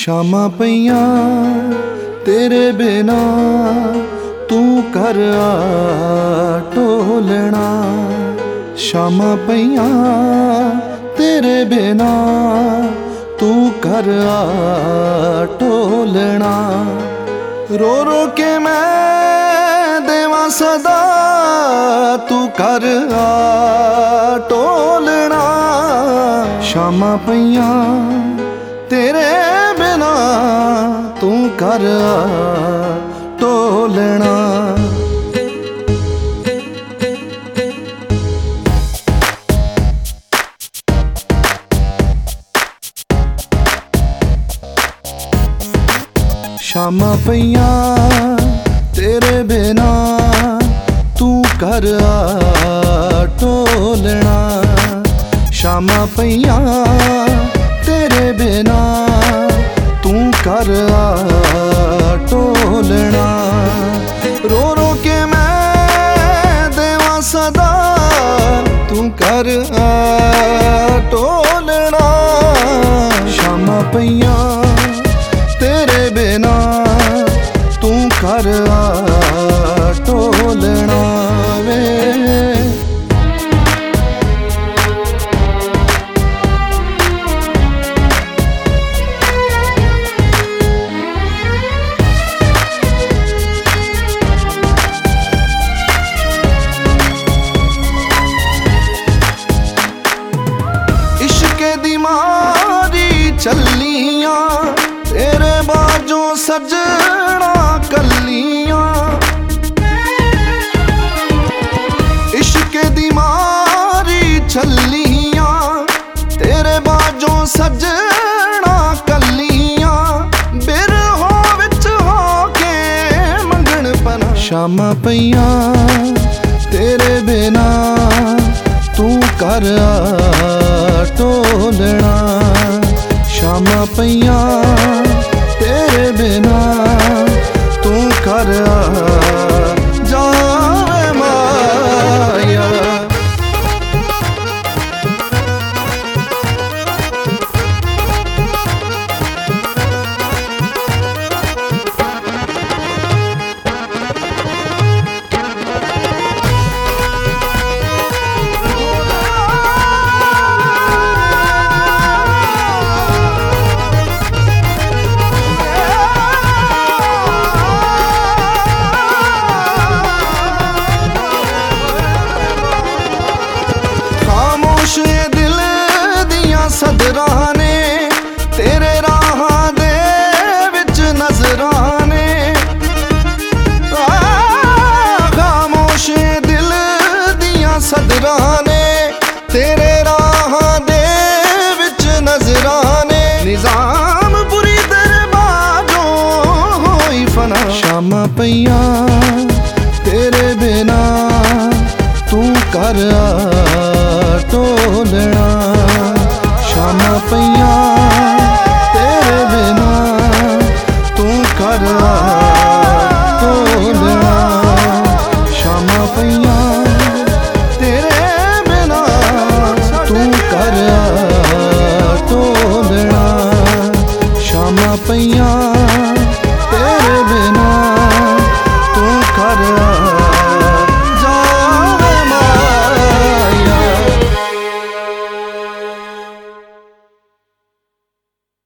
शामां पईयां तेरे बिना तू कर आ ढोलना। शामां पईयां तेरे बिना तू कर आ ढोलना। रो रो के मैं देवां सदा तू कर आ ढोलना। शामां पईयां तेरे बिना तू कर आ ढोलना। शामां पईयां तेरे बिना तू कर आ ढोलना। शामां पईयां तेरे बिना तू कर आ ढोलना। रो रो के मैं देवां सदा तू कर आ ढोलना। शामां पईयां तेरे बिना तू कर आ ढोलना वे। दी मारी चलियां तेरे बाजों सजना कलियां। इश्क दी मारी चलियां तेरे बाजों सजना कलियां। बिरहों विच हो के मंगण पना। शामां पईयां तेरे बिना तू कर आ ढोलना। शामां पईयां तेरे बिना तू कर आ जावे माया। दिल दियां सदरां ने तेरे राहां दे विच नजरां ने। खामोश दिल दियां सदरां ने तेरे राहां दे विच नजरां ने। निजाम बुरी दरबाजों होई फना। शामां पईयां तेरे बिना तू कर आ ढोलना। शामां पईयां तेरे बिना तू कर आ ढोलना। शामां पईयां तेरे बिना तू कर आ ढोलना। शामां पईयां